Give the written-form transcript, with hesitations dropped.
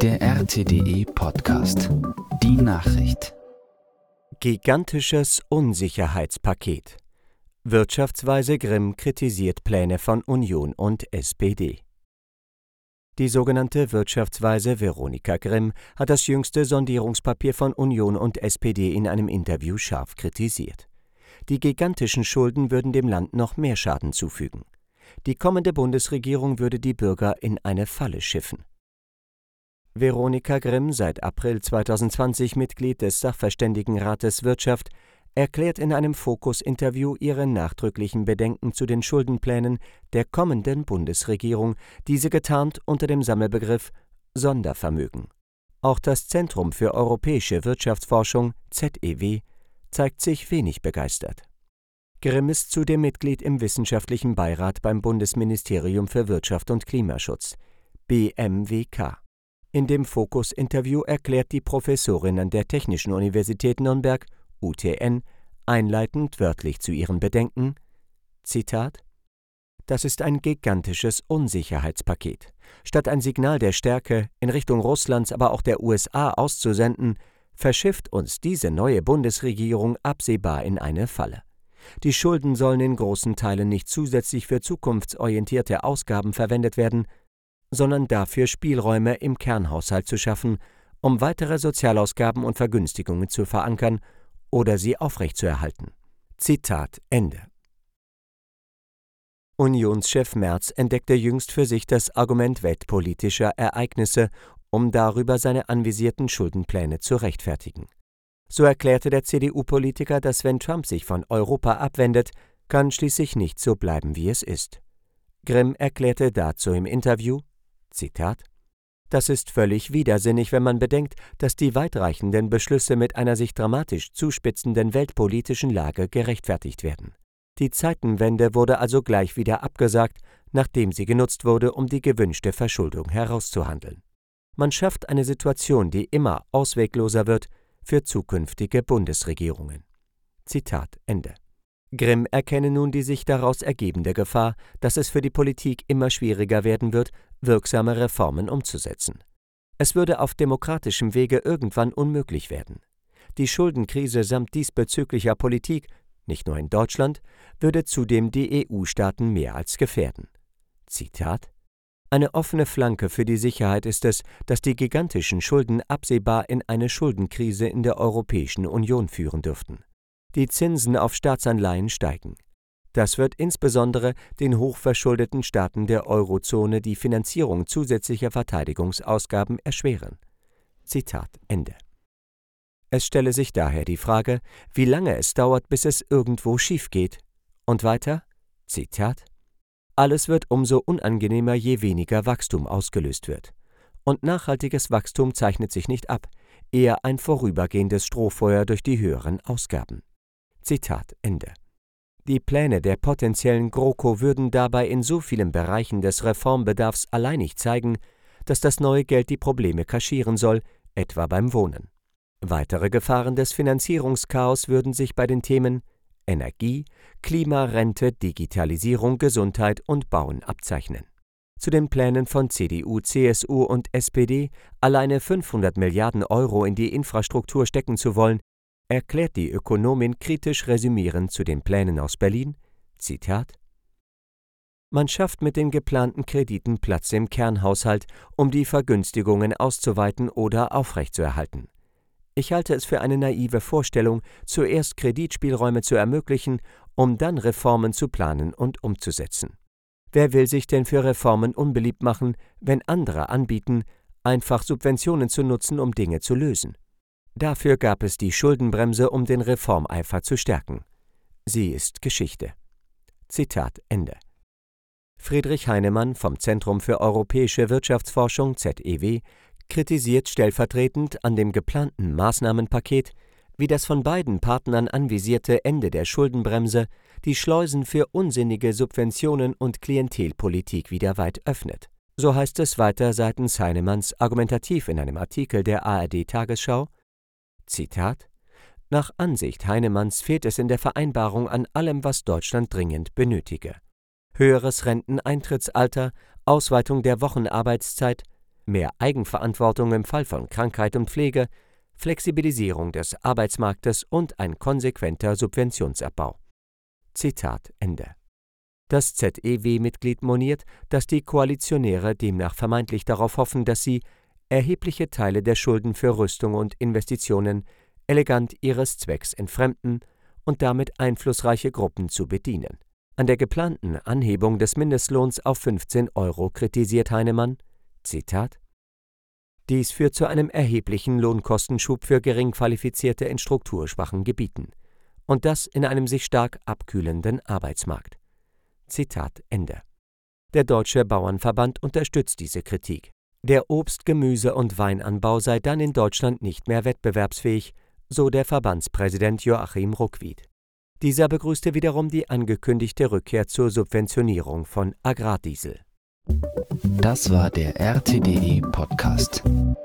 Der RTDE Podcast. Die Nachricht. Gigantisches Unsicherheitspaket. Wirtschaftsweise Grimm kritisiert Pläne von Union und SPD. Die sogenannte Wirtschaftsweise Veronika Grimm hat das jüngste Sondierungspapier von Union und SPD in einem Interview scharf kritisiert. Die gigantischen Schulden würden dem Land noch mehr Schaden zufügen. Die kommende Bundesregierung würde die Bürger in eine Falle schiffen. Veronika Grimm, seit April 2020 Mitglied des Sachverständigenrates Wirtschaft, erklärt in einem Fokus-Interview ihre nachdrücklichen Bedenken zu den Schuldenplänen der kommenden Bundesregierung, diese getarnt unter dem Sammelbegriff Sondervermögen. Auch das Zentrum für europäische Wirtschaftsforschung, ZEW, zeigt sich wenig begeistert. Grimm ist zudem Mitglied im wissenschaftlichen Beirat beim Bundesministerium für Wirtschaft und Klimaschutz, BMWK. In dem Fokus-Interview erklärt die Professorin an der Technischen Universität Nürnberg, UTN, einleitend wörtlich zu ihren Bedenken, Zitat: Das ist ein gigantisches Unsicherheitspaket. Statt ein Signal der Stärke in Richtung Russlands, aber auch der USA auszusenden, verschifft uns diese neue Bundesregierung absehbar in eine Falle. Die Schulden sollen in großen Teilen nicht zusätzlich für zukunftsorientierte Ausgaben verwendet werden, sondern dafür Spielräume im Kernhaushalt zu schaffen, um weitere Sozialausgaben und Vergünstigungen zu verankern oder sie aufrechtzuerhalten. Zitat Ende. Unionschef Merz entdeckte jüngst für sich das Argument weltpolitischer Ereignisse, um darüber seine anvisierten Schuldenpläne zu rechtfertigen. So erklärte der CDU-Politiker, dass wenn Trump sich von Europa abwendet, kann schließlich nicht so bleiben, wie es ist. Grimm erklärte dazu im Interview, Zitat: Das ist völlig widersinnig, wenn man bedenkt, dass die weitreichenden Beschlüsse mit einer sich dramatisch zuspitzenden weltpolitischen Lage gerechtfertigt werden. Die Zeitenwende wurde also gleich wieder abgesagt, nachdem sie genutzt wurde, um die gewünschte Verschuldung herauszuhandeln. Man schafft eine Situation, die immer auswegloser wird für zukünftige Bundesregierungen. Zitat Ende. Grimm erkenne nun die sich daraus ergebende Gefahr, dass es für die Politik immer schwieriger werden wird, wirksame Reformen umzusetzen. Es würde auf demokratischem Wege irgendwann unmöglich werden. Die Schuldenkrise samt diesbezüglicher Politik, nicht nur in Deutschland, würde zudem die EU-Staaten mehr als gefährden. Zitat: Eine offene Flanke für die Sicherheit ist es, dass die gigantischen Schulden absehbar in eine Schuldenkrise in der Europäischen Union führen dürften. Die Zinsen auf Staatsanleihen steigen. Das wird insbesondere den hochverschuldeten Staaten der Eurozone die Finanzierung zusätzlicher Verteidigungsausgaben erschweren. Zitat Ende. Es stelle sich daher die Frage, wie lange es dauert, bis es irgendwo schief geht. Und weiter, Zitat: Alles wird umso unangenehmer, je weniger Wachstum ausgelöst wird. Und nachhaltiges Wachstum zeichnet sich nicht ab, eher ein vorübergehendes Strohfeuer durch die höheren Ausgaben. Zitat Ende. Die Pläne der potenziellen GroKo würden dabei in so vielen Bereichen des Reformbedarfs alleinig zeigen, dass das neue Geld die Probleme kaschieren soll, etwa beim Wohnen. Weitere Gefahren des Finanzierungschaos würden sich bei den Themen Energie, Klima, Rente, Digitalisierung, Gesundheit und Bauen abzeichnen. Zu den Plänen von CDU, CSU und SPD, alleine 500 Milliarden Euro in die Infrastruktur stecken zu wollen, erklärt die Ökonomin kritisch resümierend zu den Plänen aus Berlin, Zitat: Man schafft mit den geplanten Krediten Platz im Kernhaushalt, um die Vergünstigungen auszuweiten oder aufrechtzuerhalten. Ich halte es für eine naive Vorstellung, zuerst Kreditspielräume zu ermöglichen, um dann Reformen zu planen und umzusetzen. Wer will sich denn für Reformen unbeliebt machen, wenn andere anbieten, einfach Subventionen zu nutzen, um Dinge zu lösen? Dafür gab es die Schuldenbremse, um den Reformeifer zu stärken. Sie ist Geschichte. Zitat Ende. Friedrich Heinemann vom Zentrum für europäische Wirtschaftsforschung ZEW kritisiert stellvertretend an dem geplanten Maßnahmenpaket, wie das von beiden Partnern anvisierte Ende der Schuldenbremse die Schleusen für unsinnige Subventionen und Klientelpolitik wieder weit öffnet. So heißt es weiter seitens Heinemanns argumentativ in einem Artikel der ARD-Tagesschau, Zitat: Nach Ansicht Heinemanns fehlt es in der Vereinbarung an allem, was Deutschland dringend benötige. Höheres Renteneintrittsalter, Ausweitung der Wochenarbeitszeit, mehr Eigenverantwortung im Fall von Krankheit und Pflege, Flexibilisierung des Arbeitsmarktes und ein konsequenter Subventionsabbau. Zitat Ende. Das ZEW-Mitglied moniert, dass die Koalitionäre demnach vermeintlich darauf hoffen, dass sie erhebliche Teile der Schulden für Rüstung und Investitionen elegant ihres Zwecks entfremden und damit einflussreiche Gruppen zu bedienen. An der geplanten Anhebung des Mindestlohns auf 15 € kritisiert Heinemann, Zitat: Dies führt zu einem erheblichen Lohnkostenschub für geringqualifizierte in strukturschwachen Gebieten. Und das in einem sich stark abkühlenden Arbeitsmarkt. Zitat Ende. Der Deutsche Bauernverband unterstützt diese Kritik. Der Obst-, Gemüse- und Weinanbau sei dann in Deutschland nicht mehr wettbewerbsfähig, so der Verbandspräsident Joachim Ruckwied. Dieser begrüßte wiederum die angekündigte Rückkehr zur Subventionierung von Agrardiesel. Das war der RTDE Podcast.